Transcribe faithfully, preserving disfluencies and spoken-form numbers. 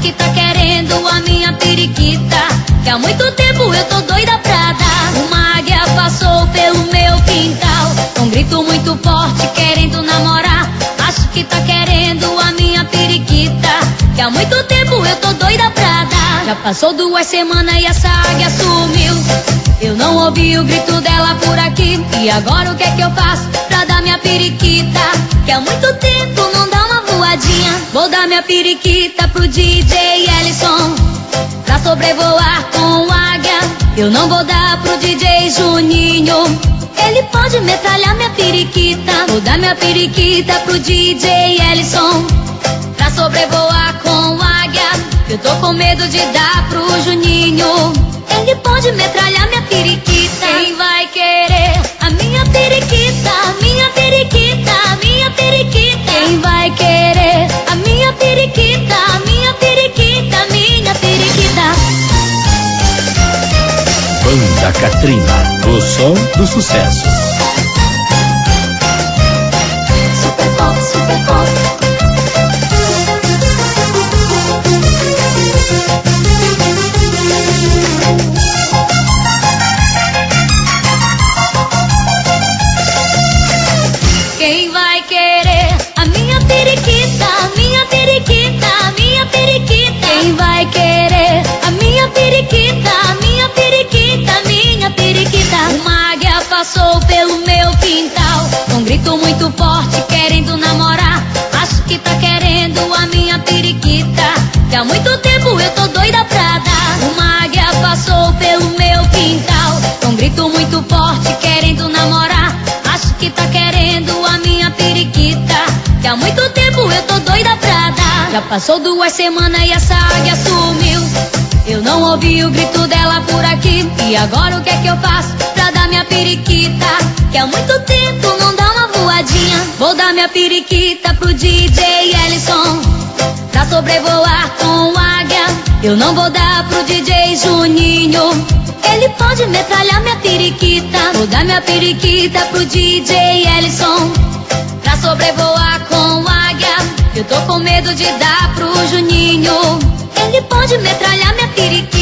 que tá querendo a minha periquita, que há muito tempo eu tô doida pra dar. Uma águia passou pelo meu quintal, um grito muito forte querendo namorar. Acho que tá querendo a minha periquita, que há muito tempo eu tô doida pra dar. Já passou duas semanas e essa águia sumiu, eu não ouvi o grito dela por aqui. E agora o que é que eu faço pra dar minha periquita, que há muito tempo não dá uma voadinha? Vou dar minha periquita pro D J Ellison, pra sobrevoar com águia. Eu não vou dar pro D J Juninho, ele pode metralhar minha periquita. Vou dar minha periquita pro D J Ellison, pra sobrevoar com águia. Eu tô com medo de dar pro Juninho, ele pode metralhar minha periquita. Quem vai querer a minha periquita, a minha periquita, a minha periquita? Quem vai querer a minha periquita, a minha periquita, a minha periquita? Banda Katrina, o som do sucesso. Super pop, super pop. Quem vai querer a minha periquita, a minha periquita, a minha periquita? Quem vai querer a minha periquita, a minha periquita, a minha periquita? Uma águia passou pelo meu quintal, um grito muito forte querendo namorar. Acho que tá querendo a minha periquita, que há muito tempo eu tô doida pra dar. Uma águia passou pelo meu quintal, um grito muito forte querendo namorar. Acho que tá querendo a minha periquita, que há muito tempo eu tô doida pra dar. Já passou duas semanas e essa águia sumiu, eu não ouvi o grito dela por aqui. E agora o que é que eu faço pra dar minha periquita, que há muito tempo não dá uma voadinha? Vou dar minha periquita pro D J Ellison, pra sobrevoar com águia. Eu não vou dar pro D J Juninho, ele pode metralhar minha periquita. Vou dar minha periquita pro D J Ellison, pra sobrevoar com águia. Eu tô com medo de dar pro Juninho, ele pode metralhar minha periquita.